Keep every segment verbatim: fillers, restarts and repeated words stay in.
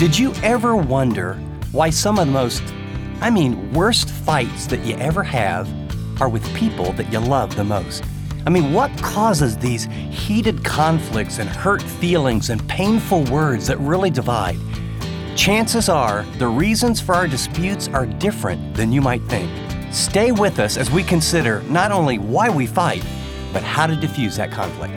Did you ever wonder why some of the most, I mean, worst fights that you ever have are with people that you love the most? I mean, what causes these heated conflicts and hurt feelings and painful words that really divide? Chances are the reasons for our disputes are different than you might think. Stay with us as we consider not only why we fight, but how to diffuse that conflict.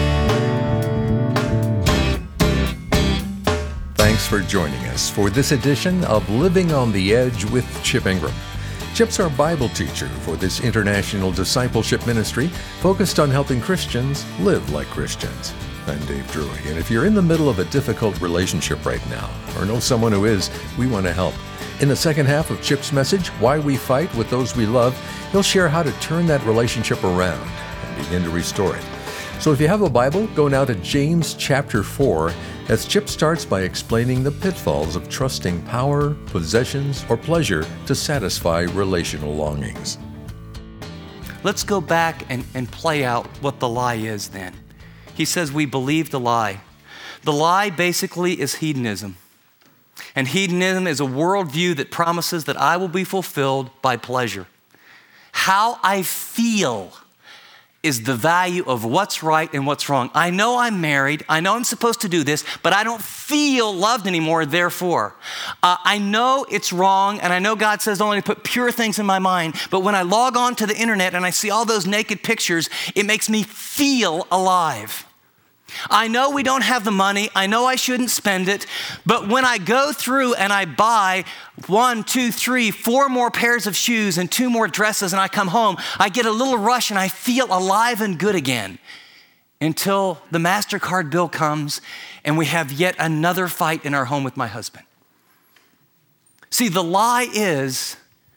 Thanks for joining us for this edition of Living on the Edge with Chip Ingram. Chip's our Bible teacher for this international discipleship ministry focused on helping Christians live like Christians. I'm Dave Drury, and if you're in the middle of a difficult relationship right now, or know someone who is, we want to help. In the second half of Chip's message, Why We Fight with Those We Love, he'll share how to turn that relationship around and begin to restore it. So if you have a Bible, go now to James chapter four, as Chip starts by explaining the pitfalls of trusting power, possessions, or pleasure to satisfy relational longings. Let's go back and, and play out what the lie is then. He says we believe the lie. The lie basically is hedonism. And hedonism is a worldview that promises that I will be fulfilled by pleasure. How I feel is the value of what's right and what's wrong. I know I'm married, I know I'm supposed to do this, but I don't feel loved anymore, therefore. Uh, I know it's wrong, and I know God says only to put pure things in my mind, but when I log on to the internet and I see all those naked pictures, it makes me feel alive. I know we don't have the money, I know I shouldn't spend it, but when I go through and I buy one, two, three, four more pairs of shoes and two more dresses and I come home, I get a little rush and I feel alive and good again until the MasterCard bill comes and we have yet another fight in our home with my husband. See, the lie is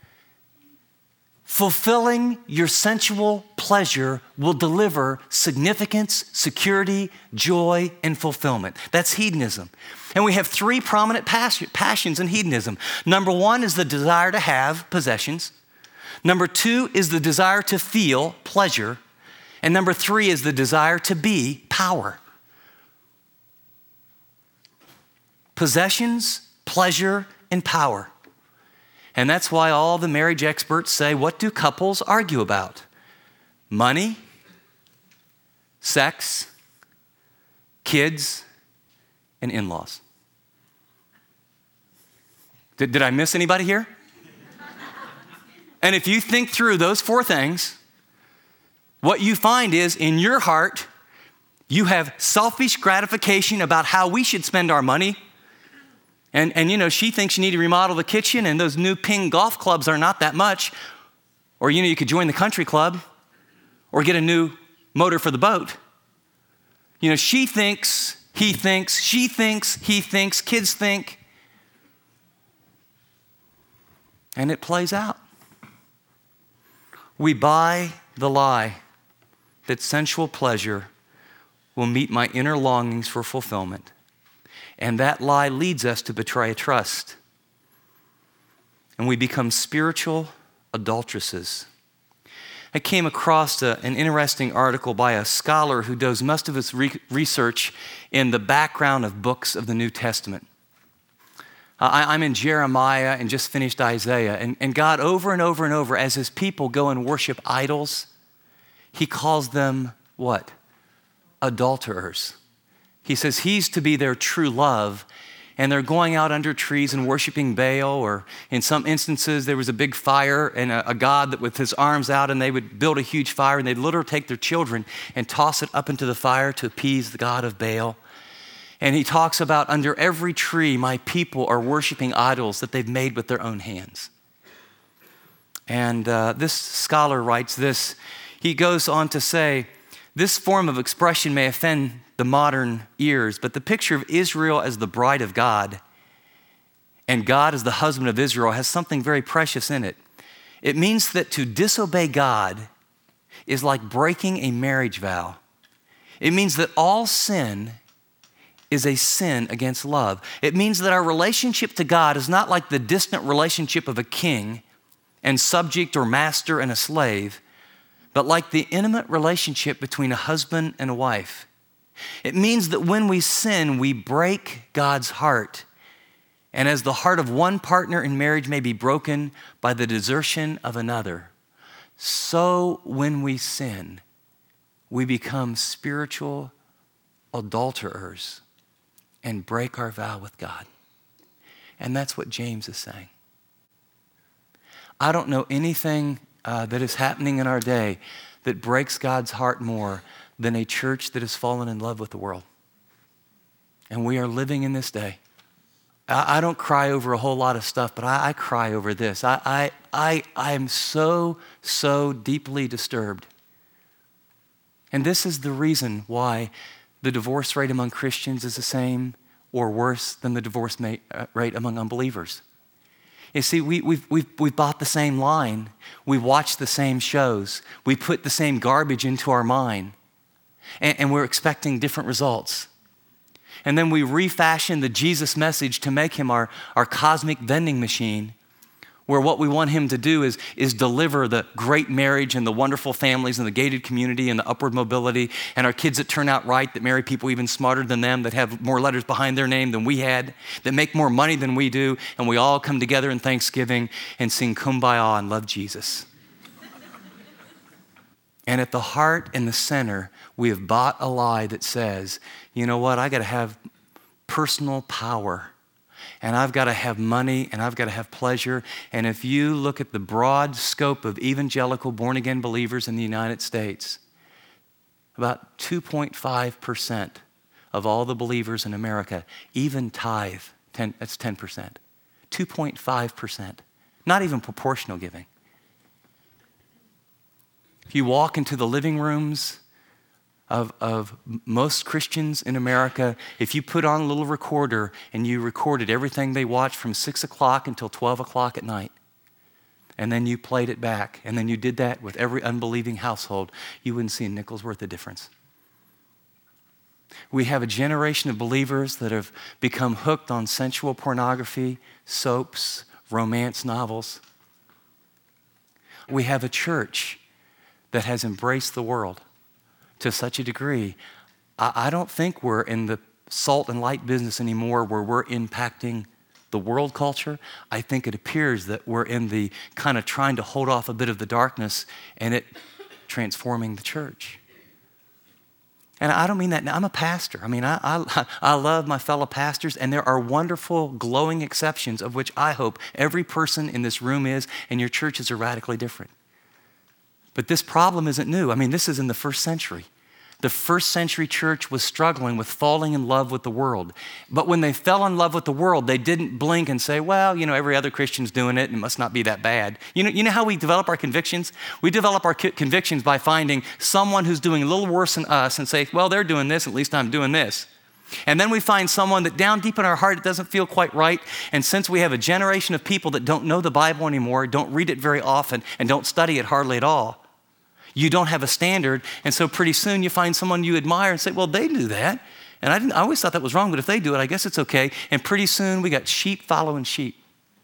fulfilling your sensual pleasure will deliver significance, security, joy, and fulfillment. That's hedonism. And we have three prominent passions in hedonism. Number one is the desire to have possessions. Number two is the desire to feel pleasure. And number three is the desire to be power. Possessions, pleasure, and power. And that's why all the marriage experts say, what do couples argue about? Money, sex, kids, and in-laws. Did, did I miss anybody here? And if you think through those four things, what you find is in your heart, you have selfish gratification about how we should spend our money. And, and you know, she thinks you need to remodel the kitchen and those new ping golf clubs are not that much. Or, you know, you could join the country club or get a new motor for the boat. You know, she thinks, he thinks, she thinks, he thinks, kids think. And it plays out. We buy the lie that sensual pleasure will meet my inner longings for fulfillment. And that lie leads us to betray trust. And we become spiritual adulteresses. I came across a, an interesting article by a scholar who does most of his re- research in the background of books of the New Testament. Uh, I, I'm in Jeremiah and just finished Isaiah. And, and God, over and over and over, as his people go and worship idols, he calls them what? Adulterers. He says he's to be their true love, and they're going out under trees and worshiping Baal, or in some instances there was a big fire and a, a god that with his arms out, and they would build a huge fire and they'd literally take their children and toss it up into the fire to appease the god of Baal. And he talks about under every tree my people are worshiping idols that they've made with their own hands. And uh, this scholar writes this. He goes on to say, this form of expression may offend the modern ears, but the picture of Israel as the bride of God and God as the husband of Israel has something very precious in it. It means that to disobey God is like breaking a marriage vow. It means that all sin is a sin against love. It means that our relationship to God is not like the distant relationship of a king and subject or master and a slave, but like the intimate relationship between a husband and a wife. It means that when we sin, we break God's heart And as the heart of one partner in marriage may be broken by the desertion of another, so when we sin, we become spiritual adulterers and break our vow with God. And that's what James is saying. I don't know anything uh, that is happening in our day that breaks God's heart more than a church that has fallen in love with the world. And we are living in this day. I, I don't cry over a whole lot of stuff, but I, I cry over this. I, I, I, I am so, so deeply disturbed. And this is the reason why the divorce rate among Christians is the same or worse than the divorce rate among unbelievers. You see, we, we've, we've, we've bought the same line. We watch the same shows. We put the same garbage into our mind. And, and we're expecting different results. And then we refashion the Jesus message to make him our, our cosmic vending machine, where what we want him to do is, is deliver the great marriage and the wonderful families and the gated community and the upward mobility and our kids that turn out right, that marry people even smarter than them, that have more letters behind their name than we had, that make more money than we do, and we all come together in Thanksgiving and sing Kumbaya and love Jesus. And at the heart and the center, we have bought a lie that says, you know what, I gotta have personal power. And I've got to have money, and I've got to have pleasure. And if you look at the broad scope of evangelical born-again believers in the United States, about two point five percent of all the believers in America even tithe. ten, that's ten percent. two point five percent. Not even proportional giving. If you walk into the living rooms Of, of most Christians in America, if you put on a little recorder and you recorded everything they watched from six o'clock until twelve o'clock at night, and then you played it back, and then you did that with every unbelieving household, you wouldn't see a nickel's worth of difference. We have a generation of believers that have become hooked on sensual pornography, soaps, romance novels. We have a church that has embraced the world to such a degree. I, I don't think we're in the salt and light business anymore where we're impacting the world culture. I think it appears that we're in the kind of trying to hold off a bit of the darkness and it transforming the church. And I don't mean that, I'm a pastor. I mean, I, I, I love my fellow pastors, and there are wonderful, glowing exceptions of which I hope every person in this room is, and your churches are radically different. But this problem isn't new. I mean, this is in the first century. The first century church was struggling with falling in love with the world. But when they fell in love with the world, they didn't blink and say, well, you know, every other Christian's doing it and it must not be that bad. You know, you know how we develop our convictions? We develop our convictions by finding someone who's doing a little worse than us and say, well, they're doing this, at least I'm doing this. And then we find someone that down deep in our heart, it doesn't feel quite right. And since we have a generation of people that don't know the Bible anymore, don't read it very often, and don't study it hardly at all, you don't have a standard, and so pretty soon you find someone you admire and say, well, they do that. And I, didn't, I always thought that was wrong, but if they do it, I guess it's okay. And pretty soon we got sheep following sheep.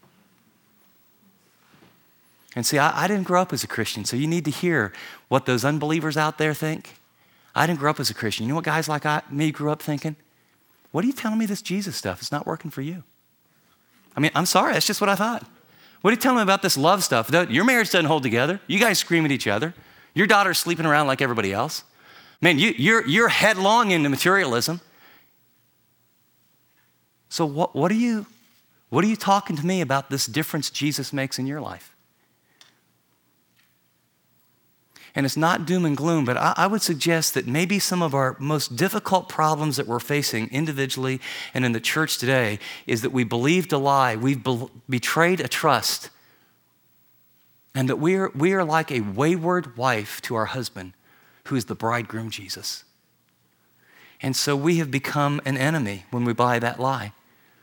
And see, I, I didn't grow up as a Christian, so you need to hear what those unbelievers out there think. I didn't grow up as a Christian. You know what guys like I, me grew up thinking? What are you telling me this Jesus stuff? It's not working for you. I mean, I'm sorry, that's just what I thought. What are you telling me about this love stuff? Your marriage doesn't hold together. You guys scream at each other. Your daughter's sleeping around like everybody else. Man, you, you're, you're headlong into materialism. So what, what, are you, what are you talking to me about this difference Jesus makes in your life? And it's not doom and gloom, but I, I would suggest that maybe some of our most difficult problems that we're facing individually and in the church today is that we believed a lie. We've be- betrayed a trust. And that we are, we are like a wayward wife to our husband, who is the bridegroom Jesus. And so we have become an enemy when we buy that lie.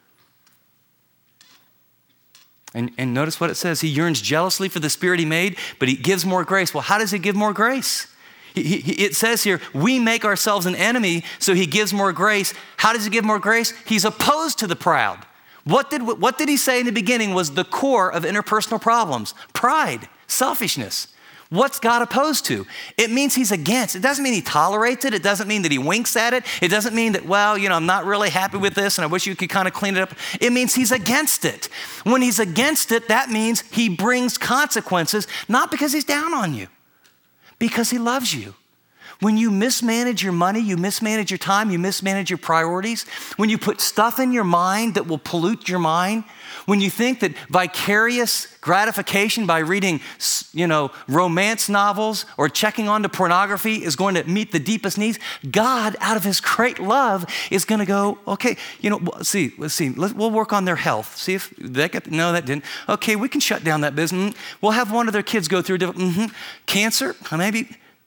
And, and notice what it says. He yearns jealously for the Spirit he made, but he gives more grace. Well, how does he give more grace? He, he, it says here, we make ourselves an enemy, so he gives more grace. How does he give more grace? He's opposed to the proud. What did, what did he say in the beginning was the core of interpersonal problems? Pride, selfishness. What's God opposed to? It means he's against. It doesn't mean he tolerates it. It doesn't mean that he winks at it. It doesn't mean that, well, you know, I'm not really happy with this and I wish you could kind of clean it up. It means he's against it. When he's against it, that means he brings consequences, not because he's down on you, because he loves you. When you mismanage your money, you mismanage your time, you mismanage your priorities, when you put stuff in your mind that will pollute your mind, when you think that vicarious gratification by reading, you know, romance novels or checking onto pornography is going to meet the deepest needs, God, out of his great love, is going to go, okay, you know, see, let's see, let's, we'll work on their health. See if they get, no, that didn't. Okay, we can shut down that business. We'll have one of their kids go through mm-hmm. cancer, maybe.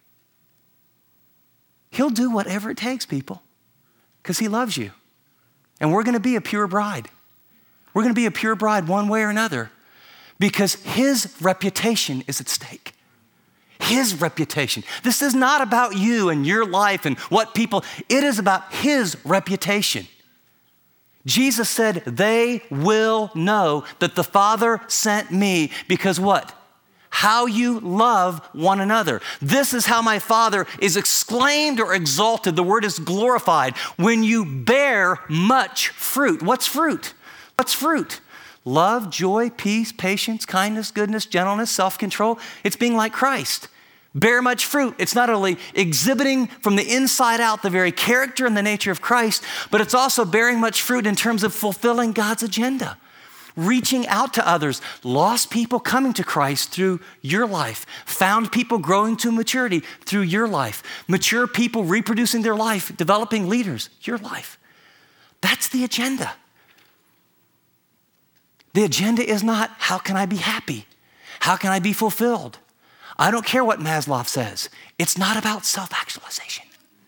He'll do whatever it takes, people, because he loves you. And we're going to be a pure bride. We're going to be a pure bride one way or another because his reputation is at stake. His reputation. This is not about you and your life and what people, it is about his reputation. Jesus said, they will know that the Father sent me because what? How you love one another. This is how my Father is exclaimed or exalted. The word is glorified. When you bear much fruit. What's fruit? What's fruit? Love, joy, peace, patience, kindness, goodness, gentleness, self-control. It's being like Christ. Bear much fruit. It's not only exhibiting from the inside out the very character and the nature of Christ, but it's also bearing much fruit in terms of fulfilling God's agenda. Reaching out to others, lost people coming to Christ through your life, found people growing to maturity through your life, mature people reproducing their life, developing leaders, your life. That's the agenda. The agenda is not, how can I be happy? How can I be fulfilled? I don't care what Maslow says. It's not about self-actualization.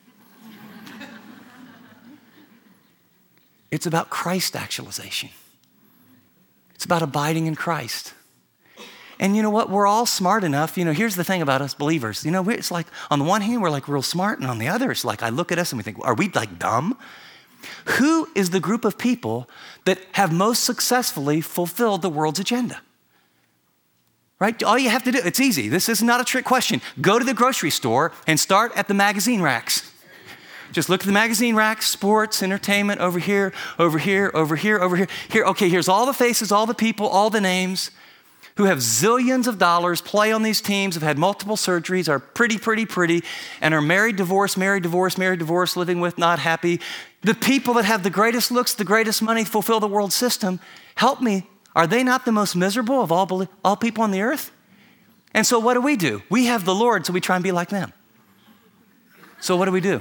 It's about Christ actualization. It's about abiding in Christ. And you know what? We're all smart enough. You know, here's the thing about us believers. You know, it's like, on the one hand, we're like real smart, and on the other, it's like I look at us and we think, are we like dumb? Who is the group of people that have most successfully fulfilled the world's agenda? Right? All you have to do, it's easy. This is not a trick question. Go to the grocery store and start at the magazine racks. Just look at the magazine racks, sports, entertainment, over here, over here, over here, over here. Here, okay, here's all the faces, all the people, all the names who have zillions of dollars, play on these teams, have had multiple surgeries, are pretty, pretty, pretty, and are married, divorced, married, divorced, married, divorced, living with, not happy. The people that have the greatest looks, the greatest money, fulfill the world system, help me, are they not the most miserable of all, all people on the earth? And so what do we do? We have the Lord, so we try and be like them. So what do we do?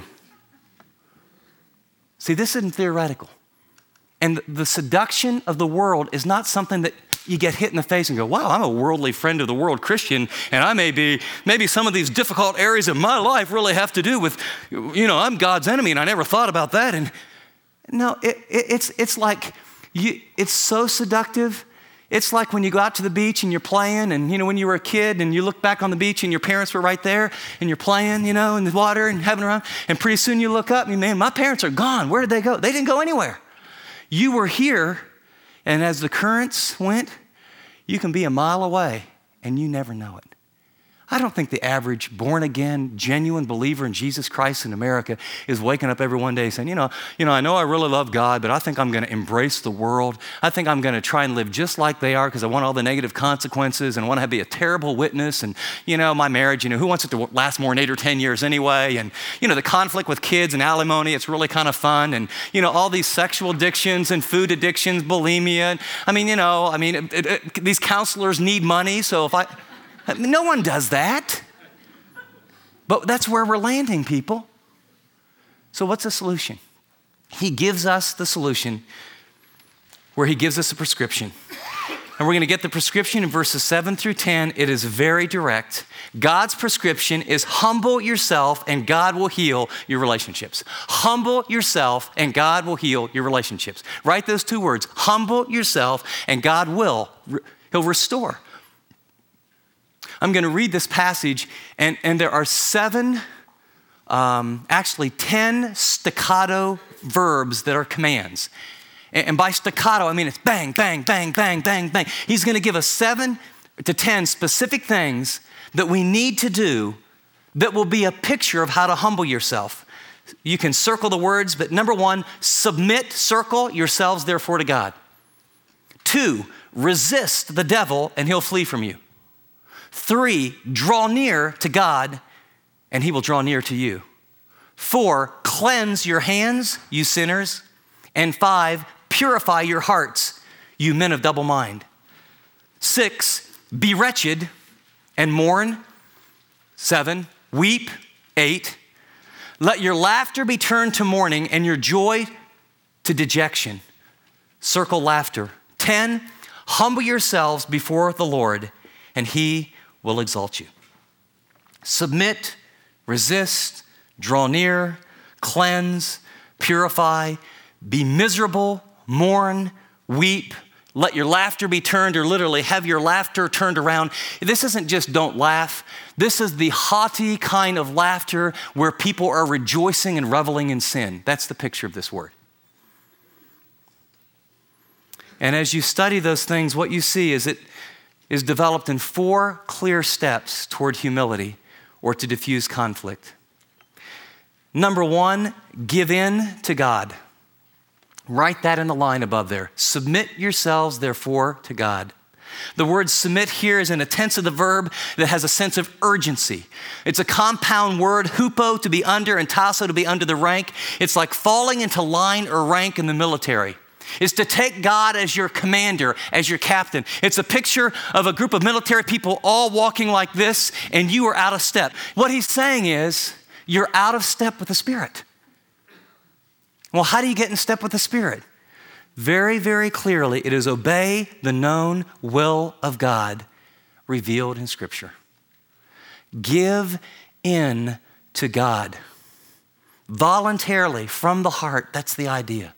See, this isn't theoretical. And the seduction of the world is not something that you get hit in the face and go, wow, I'm a worldly friend of the world Christian, and I may be, maybe some of these difficult areas of my life really have to do with, you know, I'm God's enemy, and I never thought about that. And no, it, it, it's, it's like, you, it's so seductive. It's like when you go out to the beach and you're playing, and you know, when you were a kid and you look back on the beach and your parents were right there and you're playing, you know, in the water and having around, and pretty soon you look up and, man, my parents are gone. Where did they go? They didn't go anywhere. You were here, and as the currents went, you can be a mile away and you never know it. I don't think the average born-again, genuine believer in Jesus Christ in America is waking up every one day saying, you know, you know, I know I really love God, but I think I'm going to embrace the world. I think I'm going to try and live just like they are because I want all the negative consequences and I want to be a terrible witness. And, you know, my marriage, you know, who wants it to last more than eight or ten years anyway? And, you know, the conflict with kids and alimony, it's really kind of fun. And, you know, all these sexual addictions and food addictions, bulimia. I mean, you know, I mean, it, it, it, these counselors need money, so if I... No one does that. But that's where we're landing, people. So what's the solution? He gives us the solution where he gives us a prescription. And we're going to get the prescription in verses seven through ten. It is very direct. God's prescription is humble yourself and God will heal your relationships. Humble yourself and God will heal your relationships. Write those two words. Humble yourself and God will. He'll restore. I'm going to read this passage, and, and there are seven, um, actually ten staccato verbs that are commands. And, and by staccato, I mean it's bang, bang, bang, bang, bang, bang. He's going to give us seven to ten specific things that we need to do that will be a picture of how to humble yourself. You can circle the words, but number one, submit, circle yourselves therefore to God. Two, resist the devil and he'll flee from you. Three, draw near to God and he will draw near to you. Four, cleanse your hands, you sinners. And five, purify your hearts, you men of double mind. Six, be wretched and mourn. Seven, weep. Eight, let your laughter be turned to mourning and your joy to dejection. Circle laughter. Ten, humble yourselves before the Lord and he will exalt you. Submit, resist, draw near, cleanse, purify, be miserable, mourn, weep. Let your laughter be turned, or literally have your laughter turned around. This isn't just don't laugh. This is the haughty kind of laughter where people are rejoicing and reveling in sin. That's the picture of this word. And as you study those things, what you see is it is developed in four clear steps toward humility or to diffuse conflict. Number one, give in to God. Write that in the line above there. Submit yourselves, therefore, to God. The word submit here is in a tense of the verb that has a sense of urgency. It's a compound word, hupo, to be under, and tasso, to be under the rank. It's like falling into line or rank in the military. It's to take God as your commander, as your captain. It's a picture of a group of military people all walking like this, and you are out of step. What he's saying is, you're out of step with the Spirit. Well, how do you get in step with the Spirit? Very, very clearly, it is obey the known will of God revealed in Scripture. Give in to God. Voluntarily, from the heart, that's the idea.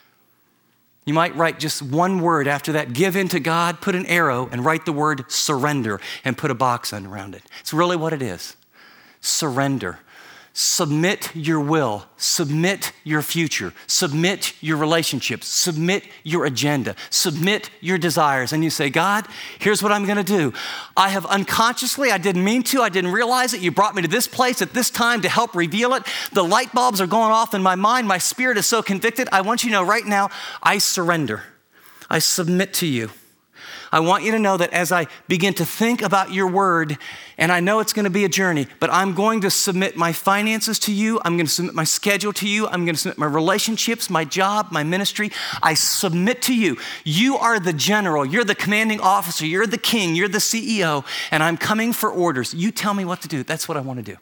You might write just one word after that. Give in to God, put an arrow, and write the word surrender, and put a box around it. It's really what it is. Surrender. Submit your will, submit your future, submit your relationships, submit your agenda, submit your desires. And you say, God, here's what I'm gonna do. I have unconsciously, I didn't mean to, I didn't realize it. You brought me to this place at this time to help reveal it. The light bulbs are going off in my mind. My spirit is so convicted. I want you to know right now, I surrender. I submit to you. I want you to know that as I begin to think about your word, and I know it's going to be a journey, but I'm going to submit my finances to you. I'm going to submit my schedule to you. I'm going to submit my relationships, my job, my ministry. I submit to you. You are the general. You're the commanding officer. You're the king. You're the C E O, and I'm coming for orders. You tell me what to do. That's what I want to do.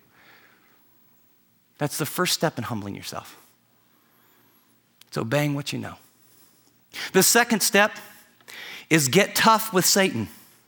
That's the first step in humbling yourself. It's obeying what you know. The second step is get tough with Satan.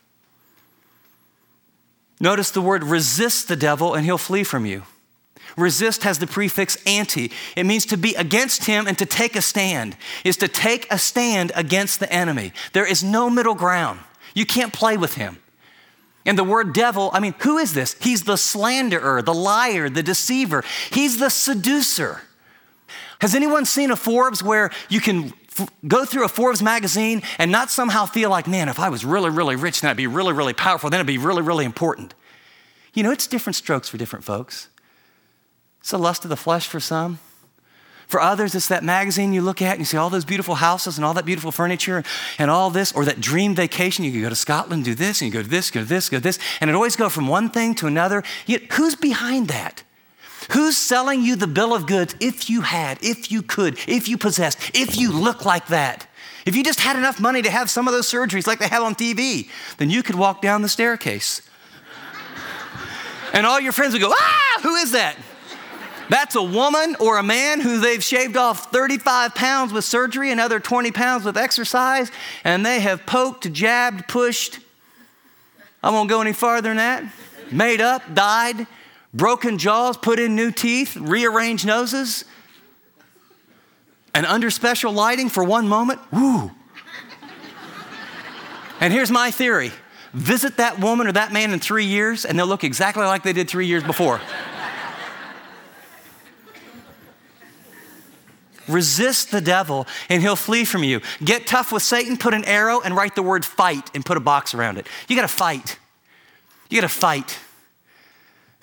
Notice the word resist the devil and he'll flee from you. Resist has the prefix anti. It means to be against him and to take a stand. Is to take a stand against the enemy. There is no middle ground. You can't play with him. And the word devil, I mean, who is this? He's the slanderer, the liar, the deceiver. He's the seducer. Has anyone seen a Forbes where you can f- go through a Forbes magazine and not somehow feel like, man, if I was really, really rich, then I'd be really, really powerful, then it'd be really, really important. You know, it's different strokes for different folks. It's the lust of the flesh for some. For others, it's that magazine you look at and you see all those beautiful houses and all that beautiful furniture and all this, or that dream vacation. You could go to Scotland, do this, and you go to this, go to this, go to this, and it always go from one thing to another. Yet, who's behind that? Who's selling you the bill of goods if you had, if you could, if you possessed, if you look like that? If you just had enough money to have some of those surgeries like they have on T V, then you could walk down the staircase. And all your friends would go, ah, who is that? That's a woman or a man who they've shaved off thirty-five pounds with surgery, another twenty pounds with exercise, and they have poked, jabbed, pushed. I won't go any farther than that. Made up, dyed, broken jaws, put in new teeth, rearranged noses, and under special lighting for one moment, woo. And here's my theory. Visit that woman or that man in three years, and they'll look exactly like they did three years before. Resist the devil, and he'll flee from you. Get tough with Satan, put an arrow, and write the word fight, and put a box around it. You gotta fight. You gotta fight.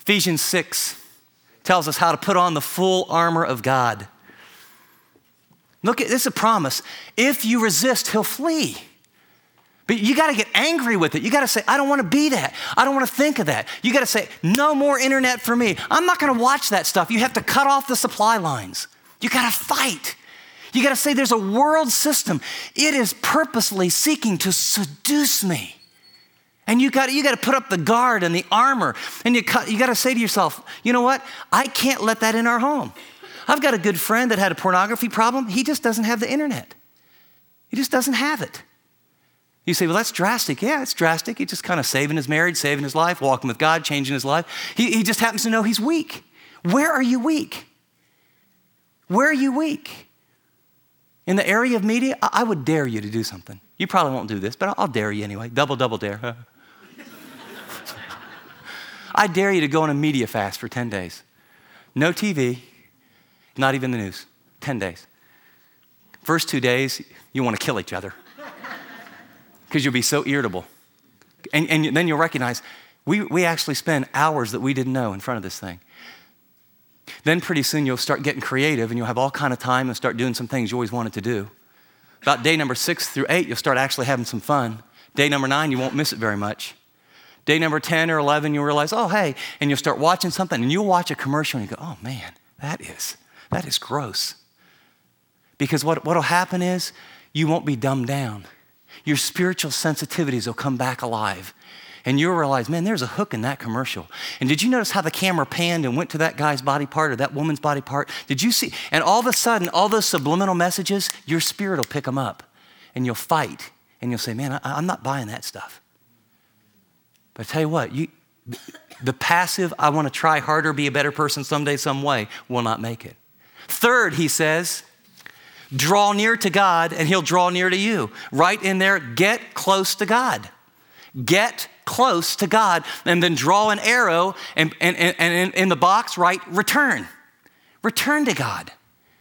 Ephesians six tells us how to put on the full armor of God. Look, at this is a promise. If you resist, he'll flee. But you got to get angry with it. You got to say, I don't want to be that. I don't want to think of that. You got to say, no more internet for me. I'm not going to watch that stuff. You have to cut off the supply lines. You got to fight. You got to say there's a world system. It is purposely seeking to seduce me. And you got, you got to put up the guard and the armor. And you, you got to say to yourself, you know what? I can't let that in our home. I've got a good friend that had a pornography problem. He just doesn't have the internet. He just doesn't have it. You say, well, that's drastic. Yeah, it's drastic. He's just kind of saving his marriage, saving his life, walking with God, changing his life. He, he just happens to know he's weak. Where are you weak? Where are you weak? In the area of media, I, I would dare you to do something. You probably won't do this, but I'll, I'll dare you anyway. Double, double dare. I dare you to go on a media fast for ten days. No T V, not even the news. ten days. First two days, you want to kill each other because you'll be so irritable. And, and then you'll recognize we, we actually spend hours that we didn't know in front of this thing. Then pretty soon you'll start getting creative and you'll have all kind of time and start doing some things you always wanted to do. About day number six through eight, you'll start actually having some fun. Day number nine, you won't miss it very much. Day number ten or eleven, you'll realize, oh, hey, and you'll start watching something and you'll watch a commercial and you go, oh man, that is, that is gross. Because what will happen is you won't be dumbed down. Your spiritual sensitivities will come back alive. And you'll realize, man, there's a hook in that commercial. And did you notice how the camera panned and went to that guy's body part or that woman's body part? Did you see? And all of a sudden, all those subliminal messages, your spirit will pick them up. And you'll fight. And you'll say, man, I, I'm not buying that stuff. But I tell you what, you, the passive, I want to try harder, be a better person someday, some way, will not make it. Third, he says, draw near to God and he'll draw near to you. Right in there, get close to God. Get close to God and then draw an arrow and, and, and, and in the box, write return. Return to God.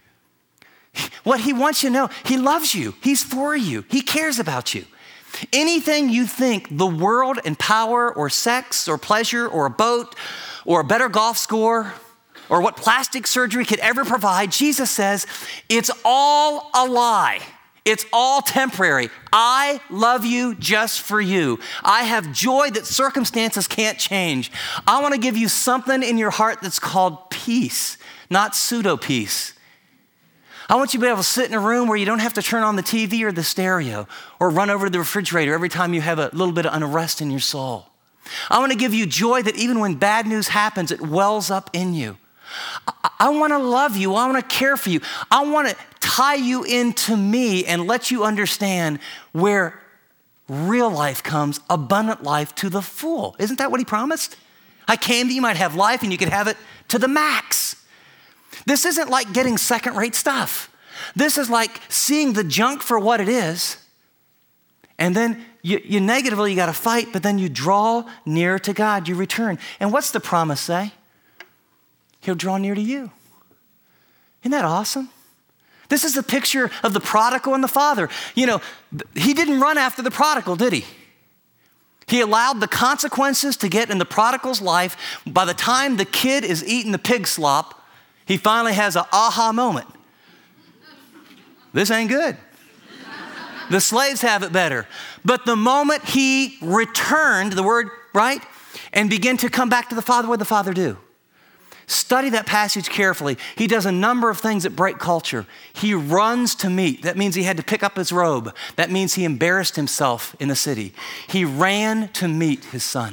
What he wants you to know, he loves you. He's for you. He cares about you. Anything you think the world and power or sex or pleasure or a boat or a better golf score or what plastic surgery could ever provide, Jesus says, it's all a lie. It's all temporary. I love you just for you. I have joy that circumstances can't change. I want to give you something in your heart that's called peace, not pseudo peace. I want you to be able to sit in a room where you don't have to turn on the T V or the stereo or run over to the refrigerator every time you have a little bit of unrest in your soul. I want to give you joy that even when bad news happens, it wells up in you. I, I want to love you. I want to care for you. I want to tie you into me and let you understand where real life comes, abundant life to the full. Isn't that what he promised? I came that you might have life and you could have it to the max. This isn't like getting second-rate stuff. This is like seeing the junk for what it is, and then you, you negatively, you got to fight, but then you draw near to God, you return. And what's the promise say? He'll draw near to you. Isn't that awesome? This is the picture of the prodigal and the father. You know, he didn't run after the prodigal, did he? He allowed the consequences to get in the prodigal's life. By the time the kid is eating the pig slop, he finally has an aha moment. This ain't good. The slaves have it better. But the moment he returned, the word, right, and began to come back to the father, what did the father do? Study that passage carefully. He does a number of things that break culture. He runs to meet. That means he had to pick up his robe. That means he embarrassed himself in the city. He ran to meet his son.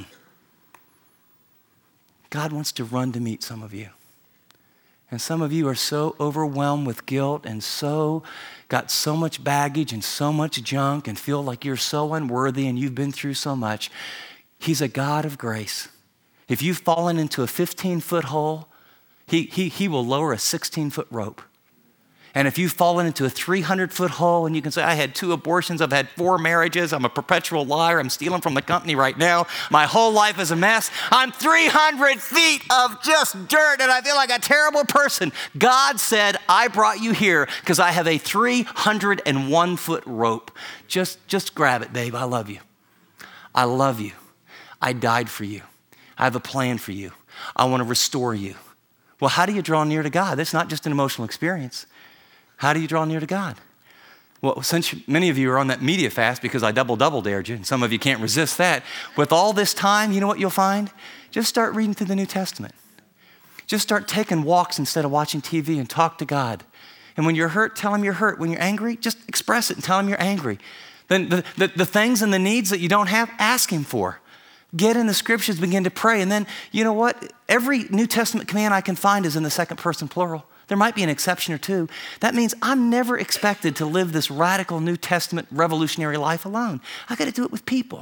God wants to run to meet some of you. And some of you are so overwhelmed with guilt and so got so much baggage and so much junk and feel like you're so unworthy and you've been through so much. He's a God of grace. If you've fallen into a fifteen-foot hole, he, he, he will lower a sixteen-foot rope. And if you've fallen into a three hundred-foot hole and you can say, I had two abortions, I've had four marriages, I'm a perpetual liar, I'm stealing from the company right now, my whole life is a mess, I'm three hundred feet of just dirt and I feel like a terrible person. God said, I brought you here because I have a three hundred one foot rope. Just, just grab it, babe, I love you. I love you. I died for you. I have a plan for you. I want to restore you. Well, how do you draw near to God? That's not just an emotional experience. How do you draw near to God? Well, since many of you are on that media fast because I double-double dared you, and some of you can't resist that, with all this time, you know what you'll find? Just start reading through the New Testament. Just start taking walks instead of watching T V and talk to God. And when you're hurt, tell him you're hurt. When you're angry, just express it and tell him you're angry. Then the, the, the things and the needs that you don't have, ask him for. Get in the scriptures, begin to pray. And then, you know what? Every New Testament command I can find is in the second person plural. There might be an exception or two. That means I'm never expected to live this radical New Testament revolutionary life alone. I got to do it with people.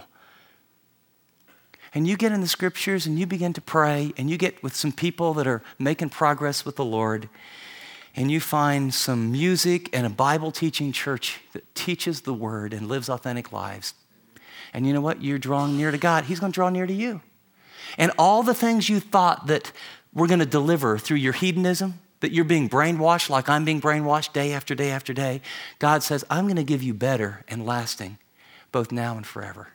And you get in the scriptures and you begin to pray and you get with some people that are making progress with the Lord, and you find some music and a Bible teaching church that teaches the word and lives authentic lives. And you know what? You're drawing near to God. He's going to draw near to you. And all the things you thought that were going to deliver through your hedonism, that you're being brainwashed like I'm being brainwashed day after day after day, God says, I'm going to give you better and lasting, both now and forever.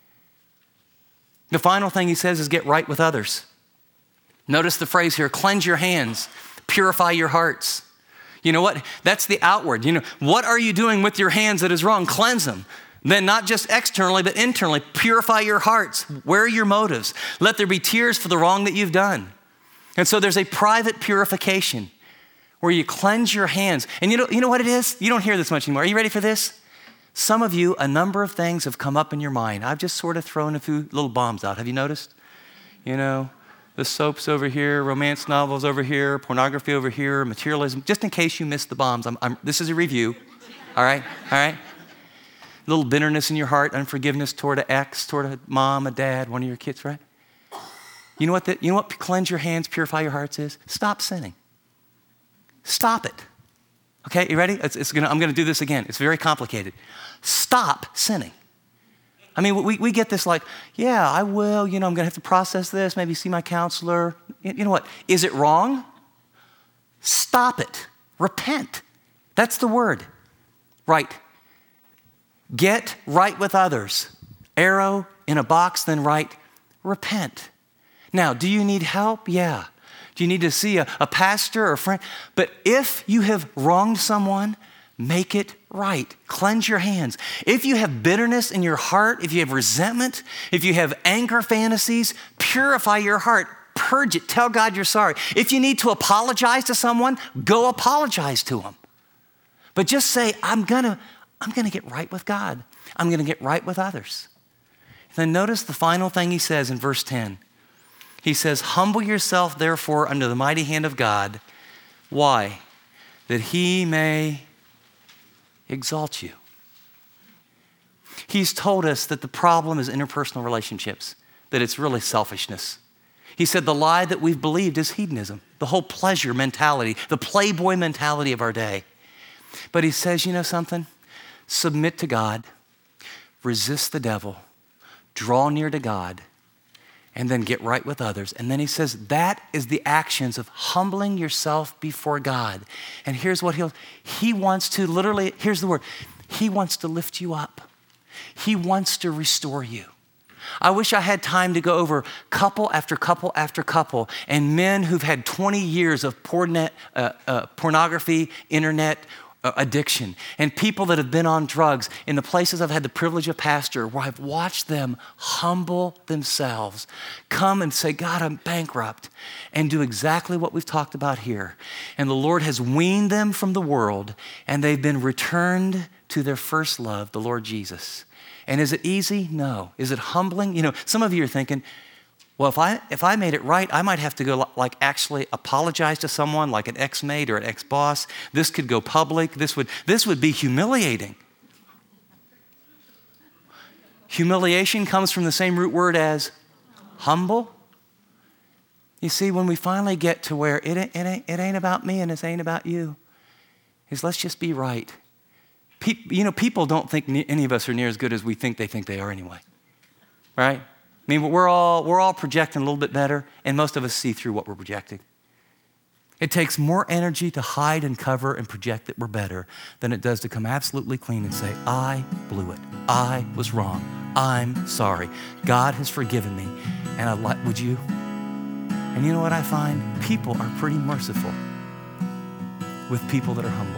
The final thing he says is get right with others. Notice the phrase here, cleanse your hands, purify your hearts. You know what? That's the outward. You know, what are you doing with your hands that is wrong? Cleanse them. Then not just externally, but internally, purify your hearts. Where are your motives? Let there be tears for the wrong that you've done. And so there's a private purification where you cleanse your hands. And you know, you know what it is? You don't hear this much anymore. Are you ready for this? Some of you, a number of things have come up in your mind. I've just sort of thrown a few little bombs out. Have you noticed? You know, the soaps over here, romance novels over here, pornography over here, materialism. Just in case you missed the bombs, I'm, I'm, this is a review. All right, all right. A little bitterness in your heart, unforgiveness toward an ex, toward a mom, a dad, one of your kids, right? You know what? The, you know what? Cleanse your hands, purify your hearts is? Stop sinning. Stop it. Okay, you ready? It's, it's gonna, I'm going to do this again. It's very complicated. Stop sinning. I mean, we, we get this like, yeah, I will, you know, I'm going to have to process this, maybe see my counselor. You, you know what? Is it wrong? Stop it. Repent. That's the word. Right. Get right with others. Arrow in a box, then right. Repent. Now, do you need help? Yeah. Do you need to see a, a pastor or a friend? But if you have wronged someone, make it right. Cleanse your hands. If you have bitterness in your heart, if you have resentment, if you have anger fantasies, purify your heart. Purge it. Tell God you're sorry. If you need to apologize to someone, go apologize to them. But just say, I'm gonna, I'm gonna get right with God. I'm gonna get right with others. And then notice the final thing he says in verse ten. He says, humble yourself, therefore, under the mighty hand of God. Why? That he may exalt you. He's told us that the problem is interpersonal relationships, that it's really selfishness. He said the lie that we've believed is hedonism, the whole pleasure mentality, the playboy mentality of our day. But he says, you know something? Submit to God, resist the devil, draw near to God, and then get right with others. And then he says, that is the actions of humbling yourself before God. And here's what he'll, he wants to literally, here's the word, he wants to lift you up. He wants to restore you. I wish I had time to go over couple after couple after couple and men who've had twenty years of porn, uh, uh, pornography, internet, addiction, and people that have been on drugs in the places I've had the privilege of pastor, where I've watched them humble themselves, come and say, God, I'm bankrupt, and do exactly what we've talked about here. And the Lord has weaned them from the world, and they've been returned to their first love, the Lord Jesus. And is it easy? No. Is it humbling? You know, some of you are thinking, well, if I if I made it right, I might have to go like actually apologize to someone, like an ex-mate or an ex-boss. This could go public. This would this would be humiliating. Humiliation comes from the same root word as humble. You see, when we finally get to where it ain't, it ain't, it ain't about me and it ain't about you, is let's just be right. Pe- you know, people don't think any of us are near as good as we think they think they are anyway, right? I mean, we're all, we're all projecting a little bit better, and most of us see through what we're projecting. It takes more energy to hide and cover and project that we're better than it does to come absolutely clean and say, I blew it. I was wrong. I'm sorry. God has forgiven me. And I like, would you? And you know what I find? People are pretty merciful with people that are humble.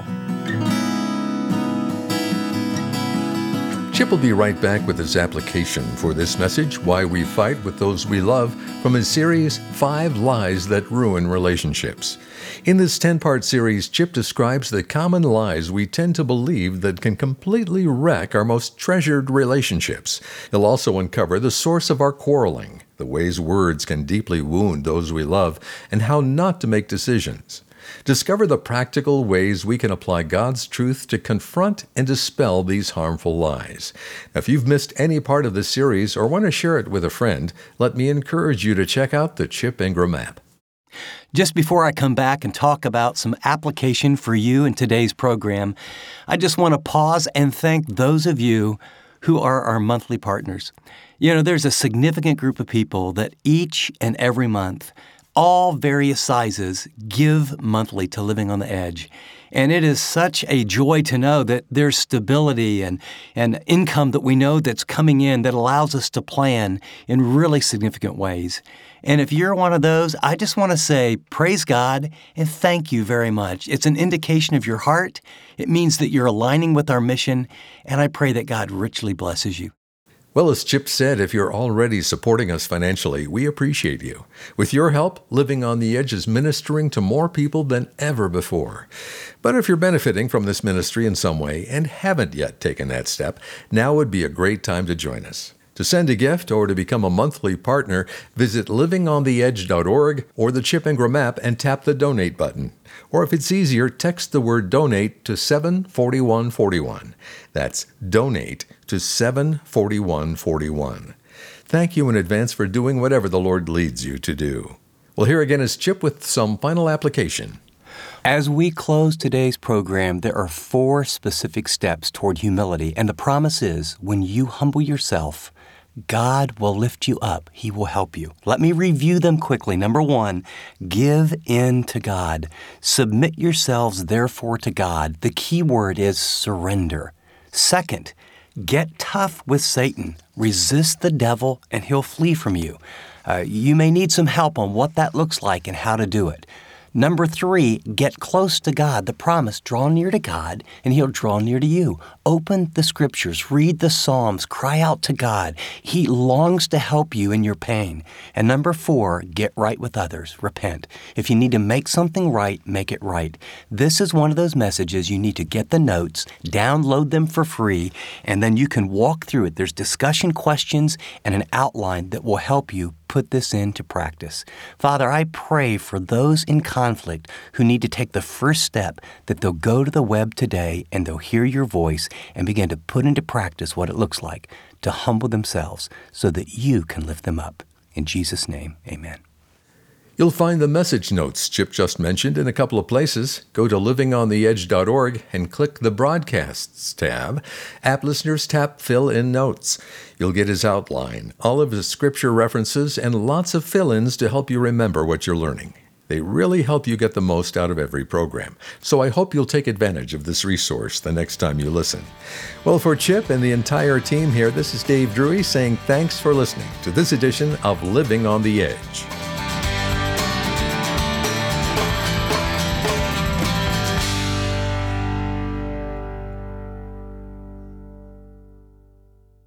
Chip will be right back with his application for this message, Why We Fight with Those We Love, from his series, Five Lies That Ruin Relationships. In this ten-part series, Chip describes the common lies we tend to believe that can completely wreck our most treasured relationships. He'll also uncover the source of our quarreling, the ways words can deeply wound those we love, and how not to make decisions. Discover the practical ways we can apply God's truth to confront and dispel these harmful lies. Now, if you've missed any part of this series or want to share it with a friend, let me encourage you to check out the Chip Ingram app. Just before I come back and talk about some application for you in today's program, I just want to pause and thank those of you who are our monthly partners. You know, there's a significant group of people that each and every month, all various sizes, give monthly to Living on the Edge. And it is such a joy to know that there's stability and, and income that we know that's coming in that allows us to plan in really significant ways. And if you're one of those, I just want to say praise God and thank you very much. It's an indication of your heart. It means that you're aligning with our mission, and I pray that God richly blesses you. Well, as Chip said, if you're already supporting us financially, we appreciate you. With your help, Living on the Edge is ministering to more people than ever before. But if you're benefiting from this ministry in some way and haven't yet taken that step, now would be a great time to join us. To send a gift or to become a monthly partner, visit living on the edge dot org or the Chip Ingram app and tap the donate button. Or if it's easier, text the word donate to seven four one four one. That's donate to seven four one four one. Thank you in advance for doing whatever the Lord leads you to do. Well, here again is Chip with some final application. As we close today's program, there are four specific steps toward humility, and the promise is when you humble yourself, God will lift you up. He will help you. Let me review them quickly. Number one, give in to God. Submit yourselves, therefore, to God. The key word is surrender. Second, get tough with Satan. Resist the devil, and he'll flee from you. Uh, you may need some help on what that looks like and how to do it. Number three, get close to God. The promise, draw near to God, and He'll draw near to you. Open the Scriptures, read the Psalms, cry out to God. He longs to help you in your pain. And number four, get right with others. Repent. If you need to make something right, make it right. This is one of those messages you need to get the notes, download them for free, and then you can walk through it. There's discussion questions and an outline that will help you put this into practice. Father, I pray for those in conflict who need to take the first step, that they'll go to the web today and they'll hear your voice and begin to put into practice what it looks like to humble themselves so that you can lift them up. In Jesus' name, amen. You'll find the message notes Chip just mentioned in a couple of places. Go to living on the edge dot org and click the Broadcasts tab. App listeners tap Fill in Notes. You'll get his outline, all of his scripture references, and lots of fill-ins to help you remember what you're learning. They really help you get the most out of every program. So I hope you'll take advantage of this resource the next time you listen. Well, for Chip and the entire team here, this is Dave Drury saying thanks for listening to this edition of Living on the Edge.